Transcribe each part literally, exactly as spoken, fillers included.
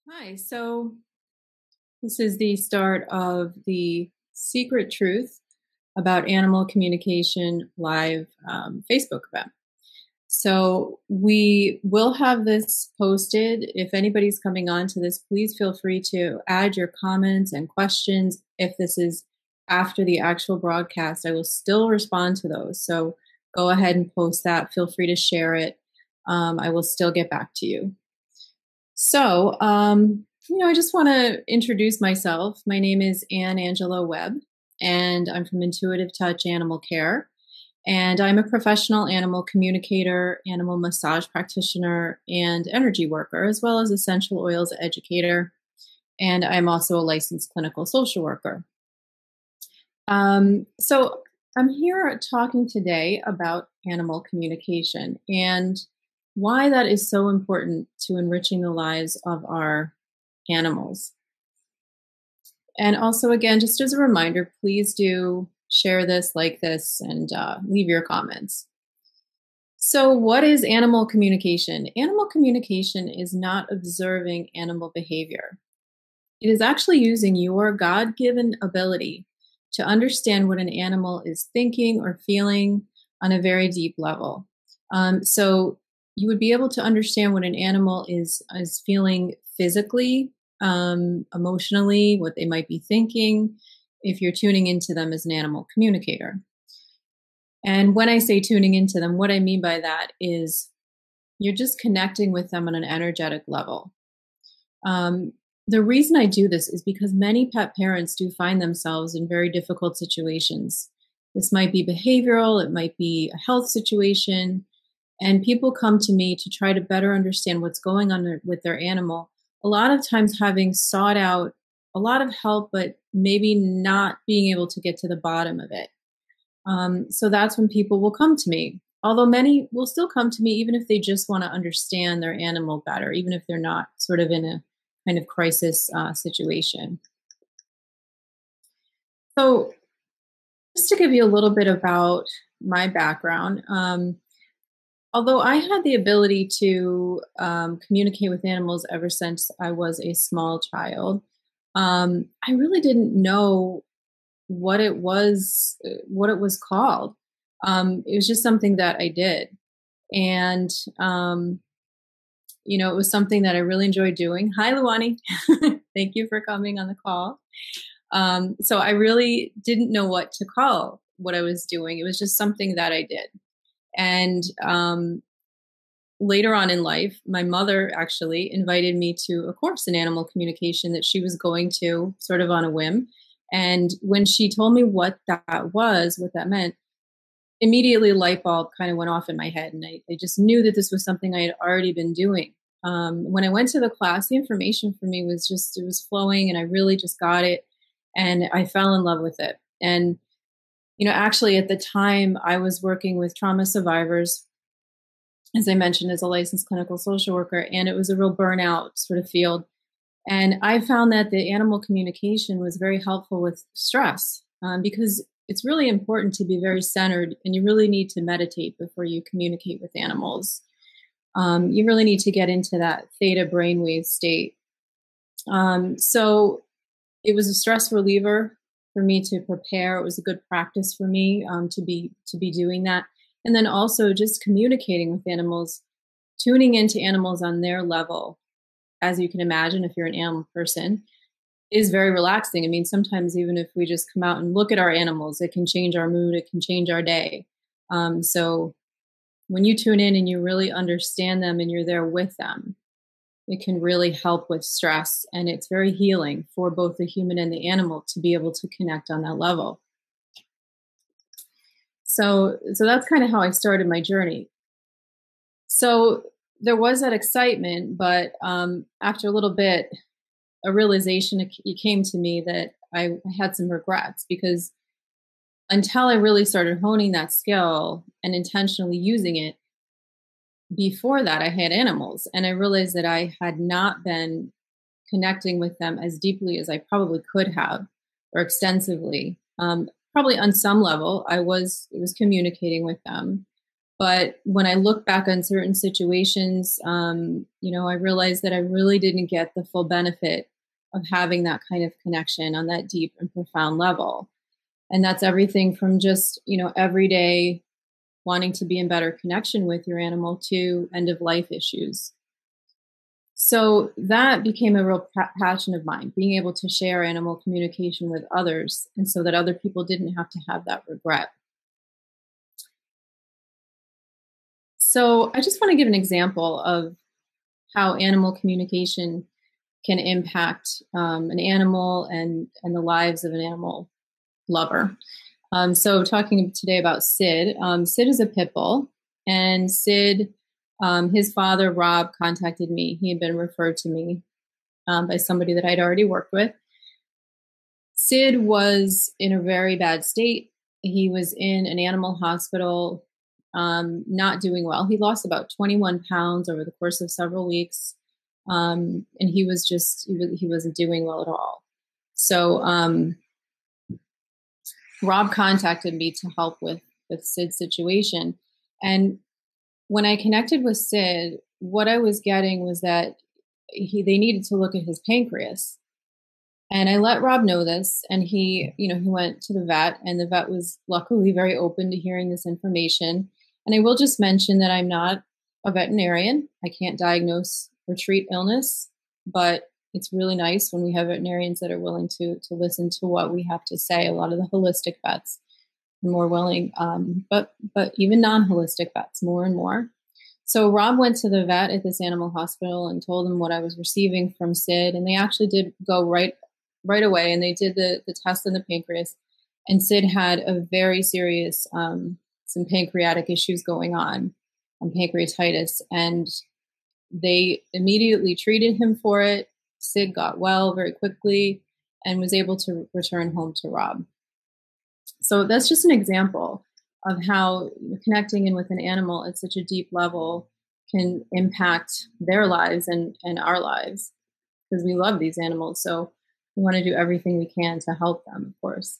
Hi, so this is the start of the Secret Truth about Animal Communication live um, Facebook event. So we will have this posted. If anybody's coming on to this, please feel free to add your comments and questions. If this is after the actual broadcast, I will still respond to those. So go ahead and post that. Feel free to share it. Um, I will still get back to you. So, um, you know, I just want to introduce myself. My name is Anne Angela Webb, and I'm from Intuitive Touch Animal Care. And I'm a professional animal communicator, animal massage practitioner, and energy worker, as well as essential oils educator. And I'm also a licensed clinical social worker. Um, so, I'm here talking today about animal communication and why that is so important to enriching the lives of our animals. And also, again, just as a reminder, please do share this, like this, and uh, leave your comments. So, what is animal communication? Animal communication is not observing animal behavior. It is actually using your God given ability to understand what an animal is thinking or feeling on a very deep level. Um, so, you would be able to understand what an animal is, is feeling physically, um, emotionally, what they might be thinking, if you're tuning into them as an animal communicator. And when I say tuning into them, what I mean by that is you're just connecting with them on an energetic level. Um, the reason I do this is because many pet parents do find themselves in very difficult situations. This might be behavioral, it might be a health situation, and people come to me to try to better understand what's going on with their animal. A lot of times, having sought out a lot of help, but maybe not being able to get to the bottom of it. Um, so that's when people will come to me. Although many will still come to me, even if they just want to understand their animal better, even if they're not sort of in a kind of crisis uh, situation. So, just to give you a little bit about my background, um, although I had the ability to um, communicate with animals ever since I was a small child, um, I really didn't know what it was, uh, what it was called. Um, it was just something that I did, and um, you know, it was something that I really enjoyed doing. Hi, Luani. Thank you for coming on the call. Um, so I really didn't know what to call what I was doing. It was just something that I did. And um, later on in life, my mother actually invited me to a course in animal communication that she was going to sort of on a whim. And when she told me what that was, what that meant, immediately a light bulb kind of went off in my head. And I, I just knew that this was something I had already been doing. Um, when I went to the class, the information for me was just, it was flowing and I really just got it. And I fell in love with it. And, you know, actually at the time I was working with trauma survivors, as I mentioned, as a licensed clinical social worker, and it was a real burnout sort of field. And I found that the animal communication was very helpful with stress um, because it's really important to be very centered and you really need to meditate before you communicate with animals. Um, you really need to get into that theta brainwave state. Um, so it was a stress reliever for me to prepare. It was a good practice for me um, to be to be doing that. And then also just communicating with animals, tuning into animals on their level, as you can imagine, if you're an animal person, is very relaxing. I mean, sometimes even if we just come out and look at our animals, it can change our mood, it can change our day. Um, so when you tune in and you really understand them and you're there with them, it can really help with stress. And it's very healing for both the human and the animal to be able to connect on that level. So, so that's kind of how I started my journey. So there was that excitement, but um, after a little bit, a realization it came to me that I had some regrets because until I really started honing that skill and intentionally using it, before that I had animals and I realized that I had not been connecting with them as deeply as I probably could have or extensively. Um, probably on some level I was, I was communicating with them. But when I look back on certain situations, um, you know, I realized that I really didn't get the full benefit of having that kind of connection on that deep and profound level. And that's everything from just, you know, everyday wanting to be in better connection with your animal to end of life issues. So that became a real pa- passion of mine, being able to share animal communication with others, and so that other people didn't have to have that regret. So I just want to give an example of how animal communication can impact um, an animal and, and the lives of an animal lover. Um, so talking today about Sid. Um, Sid is a pit bull, and Sid, um, his father, Rob, contacted me. He had been referred to me um, by somebody that I'd already worked with. Sid was in a very bad state. He was in an animal hospital, um, not doing well. He lost about twenty-one pounds over the course of several weeks. Um, and he was just, he, was, he wasn't doing well at all. So, um, Rob contacted me to help with, with Sid's situation. And when I connected with Sid, what I was getting was that he, they needed to look at his pancreas. And I let Rob know this, and he, you know, he went to the vet, and the vet was luckily very open to hearing this information. And I will just mention that I'm not a veterinarian. I can't diagnose or treat illness, but it's really nice when we have veterinarians that are willing to to listen to what we have to say. A lot of the holistic vets are more willing, um, but but even non-holistic vets more and more. So Rob went to the vet at this animal hospital and told them what I was receiving from Sid, and they actually did go right right away, and they did the the test in the pancreas, and Sid had a very serious um, some pancreatic issues going on, um, pancreatitis, and they immediately treated him for it. Sid got well very quickly and was able to return home to Rob. So that's just an example of how connecting in with an animal at such a deep level can impact their lives and, and our lives, because we love these animals. So we want to do everything we can to help them, of course.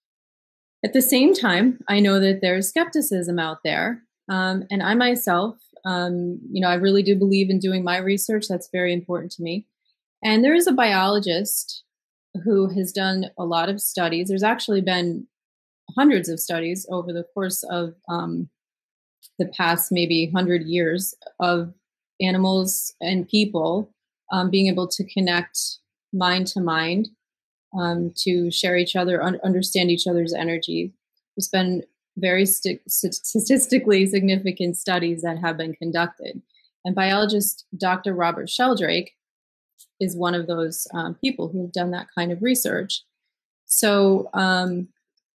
At the same time, I know that there's skepticism out there. Um, and I myself, um, you know, I really do believe in doing my research. That's very important to me. And there is a biologist who has done a lot of studies. There's actually been hundreds of studies over the course of um, the past maybe one hundred years of animals and people um, being able to connect mind to mind, um, to share each other, un- understand each other's energy. There's been very st- statistically significant studies that have been conducted. And biologist Doctor Robert Sheldrake is one of those um, people who have done that kind of research. So um,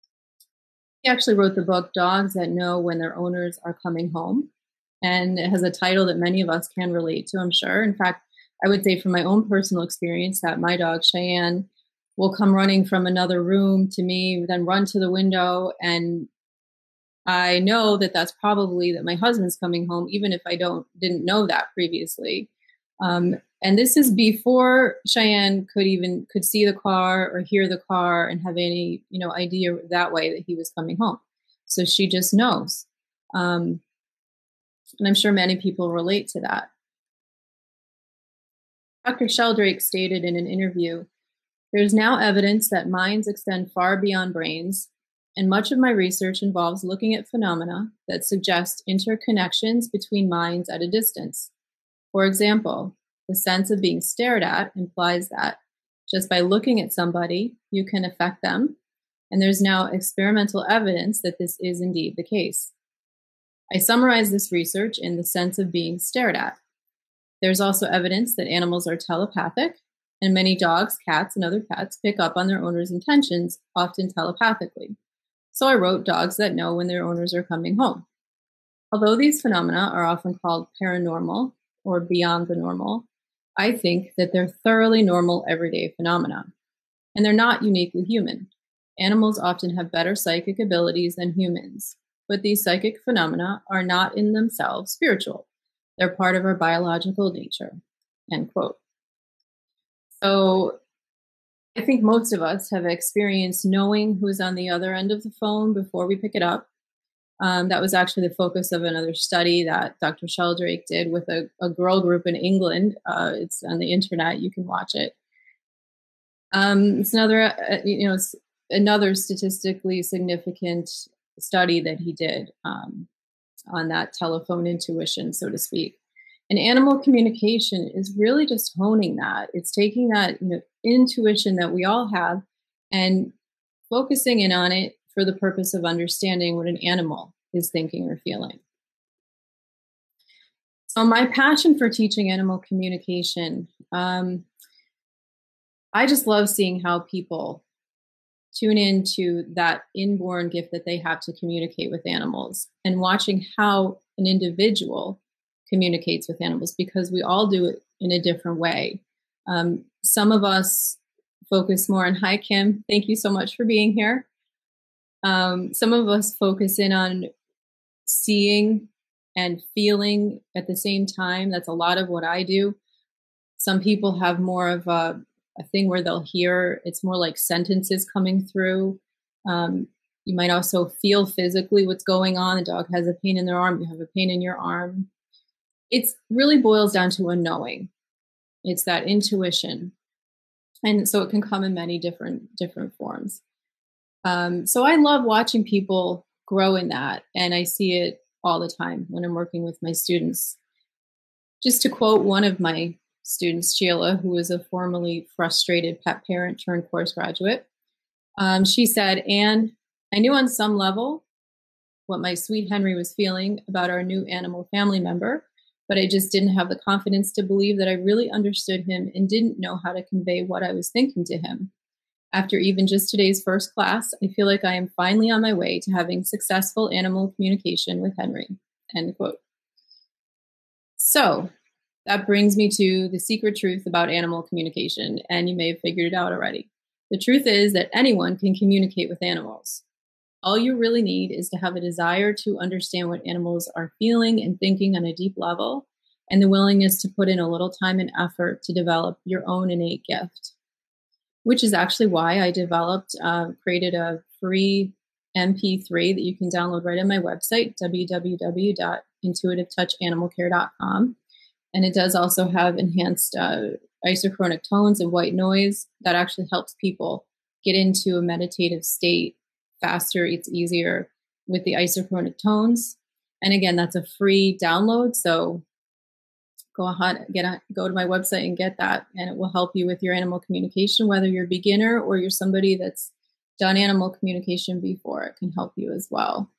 he actually wrote the book Dogs That Know When Their Owners Are Coming Home. And it has a title that many of us can relate to, I'm sure. In fact, I would say from my own personal experience that my dog, Cheyenne, will come running from another room to me, then run to the window. And I know that that's probably that my husband's coming home, even if I don't didn't know that previously. Um, and this is before Cheyenne could even could see the car or hear the car and have any, you know, idea that way that he was coming home. So she just knows. Um, and I'm sure many people relate to that. Doctor Sheldrake stated in an interview, "There is now evidence that minds extend far beyond brains, and much of my research involves looking at phenomena that suggest interconnections between minds at a distance. For example, the sense of being stared at implies that just by looking at somebody, you can affect them, and there's now experimental evidence that this is indeed the case. I summarize this research in the sense of being stared at. There's also evidence that animals are telepathic, and many dogs, cats, and other pets pick up on their owners' intentions, often telepathically. So I wrote Dogs That Know When Their Owners Are Coming Home. Although these phenomena are often called paranormal or beyond the normal, I think that they're thoroughly normal everyday phenomena, and they're not uniquely human. Animals often have better psychic abilities than humans, but these psychic phenomena are not in themselves spiritual. They're part of our biological nature." End quote. So I think most of us have experienced knowing who's on the other end of the phone before we pick it up. Um, that was actually the focus of another study that Doctor Sheldrake did with a, a girl group in England. Uh, it's on the internet. You can watch it. Um, it's another, uh, you know, it's another statistically significant study that he did um, on that telephone intuition, so to speak. And animal communication is really just honing that. It's taking that, you know, intuition that we all have and focusing in on it for the purpose of understanding what an animal is thinking or feeling. So my passion for teaching animal communication, um, I just love seeing how people tune into that inborn gift that they have to communicate with animals and watching how an individual communicates with animals, because we all do it in a different way. Um, some of us focus more on, hi, Kim, thank you so much for being here. Um, some of us focus in on seeing and feeling at the same time. That's a lot of what I do. Some people have more of a, a thing where they'll hear, it's more like sentences coming through. Um, you might also feel physically what's going on. The dog has a pain in their arm, you have a pain in your arm. It really boils down to a knowing. It's that intuition. And so it can come in many different, different forms. Um, so I love watching people grow in that. And I see it all the time when I'm working with my students. Just to quote one of my students, Sheila, who is a formerly frustrated pet parent turned course graduate, um, she said, "Anne, I knew on some level what my sweet Henry was feeling about our new animal family member, but I just didn't have the confidence to believe that I really understood him and didn't know how to convey what I was thinking to him. After even just today's first class, I feel like I am finally on my way to having successful animal communication with Henry." End quote. So that brings me to the secret truth about animal communication, and you may have figured it out already. The truth is that anyone can communicate with animals. All you really need is to have a desire to understand what animals are feeling and thinking on a deep level, and the willingness to put in a little time and effort to develop your own innate gift. Which is actually why I developed, uh, created a free M P three that you can download right on my website, w w w dot intuitive touch animal care dot com. And it does also have enhanced uh, isochronic tones and white noise that actually helps people get into a meditative state faster. It's easier with the isochronic tones. And again, that's a free download. So go ahead, get a, go to my website and get that. And it will help you with your animal communication, whether you're a beginner or you're somebody that's done animal communication before. It can help you as well.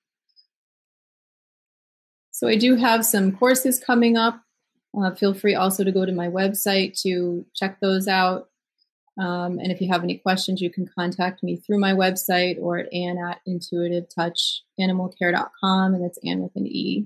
So I do have some courses coming up. Uh, feel free also to go to my website to check those out. Um, and if you have any questions, you can contact me through my website or at Anne at intuitive touch animal care dot com. And that's Anne with an E.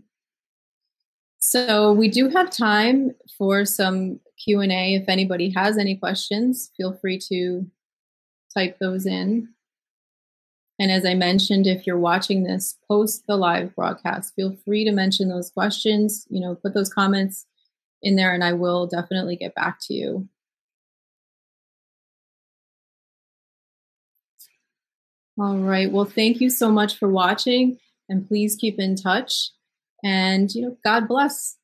So we do have time for some Q and A. If anybody has any questions, feel free to type those in. And as I mentioned, if you're watching this post the live broadcast, feel free to mention those questions, you know, put those comments in there and I will definitely get back to you. All right. Well, thank you so much for watching and please keep in touch and, you know, God bless.